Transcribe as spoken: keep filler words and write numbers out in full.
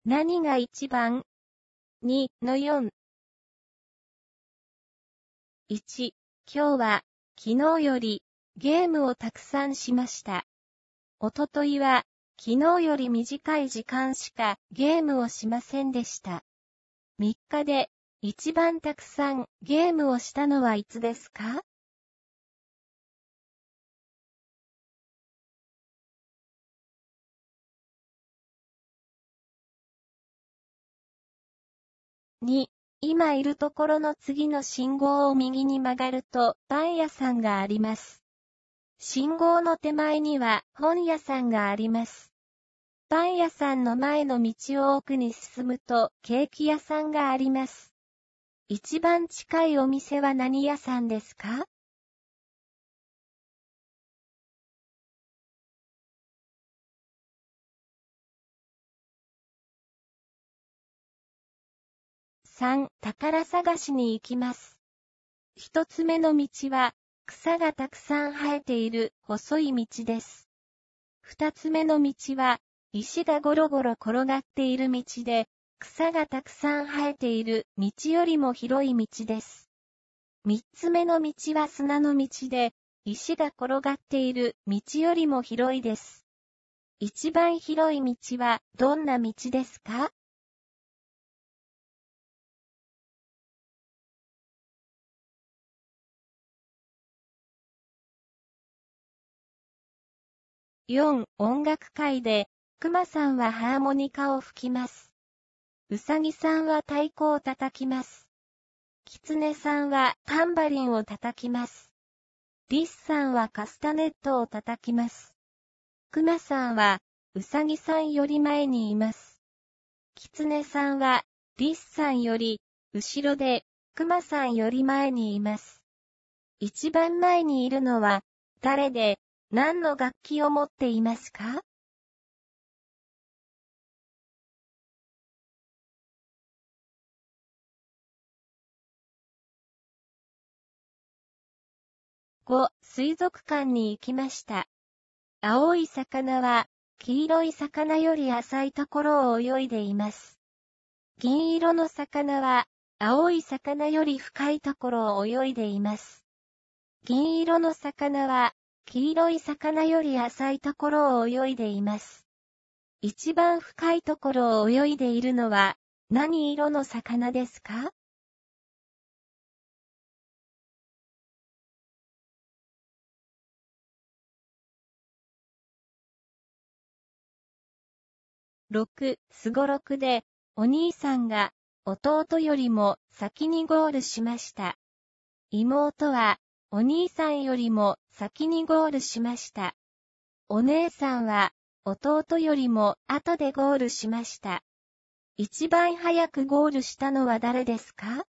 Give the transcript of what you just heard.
何が一番 ?に のよん。いち、今日は、昨日より、ゲームをたくさんしました。おとといは、昨日より短い時間しかゲームをしませんでした。みっかで、一番たくさんゲームをしたのはいつですか？に、今いるところの次の信号を右に曲がるとパン屋さんがあります。信号の手前には本屋さんがあります。パン屋さんの前の道を奥に進むとケーキ屋さんがあります。一番近いお店は何屋さんですか？さん、宝探しに行きます。一つ目の道は、草がたくさん生えている細い道です。二つ目の道は、石がゴロゴロ転がっている道で、草がたくさん生えている道よりも広い道です。三つ目の道は砂の道で、石が転がっている道よりも広いです。一番広い道はどんな道ですか？よん、音楽会で、くまさんはハーモニカを吹きます。うさぎさんは太鼓を叩きます。きつねさんはタンバリンを叩きます。リスさんはカスタネットを叩きます。くまさんはうさぎさんより前にいます。きつねさんはリスさんより後ろでくまさんより前にいます。一番前にいるのは誰で何の楽器を持っていますか？ご、水族館に行きました。青い魚は黄色い魚より浅いところを泳いでいます。銀色の魚は青い魚より深いところを泳いでいます。銀色の魚は黄色い魚より浅いところを泳いでいます。一番深いところを泳いでいるのは何色の魚ですか？ろく、すごろくでお兄さんが弟よりも先にゴールしました。妹はお兄さんよりも先にゴールしました。お姉さんは弟よりも後でゴールしました。一番早くゴールしたのは誰ですか？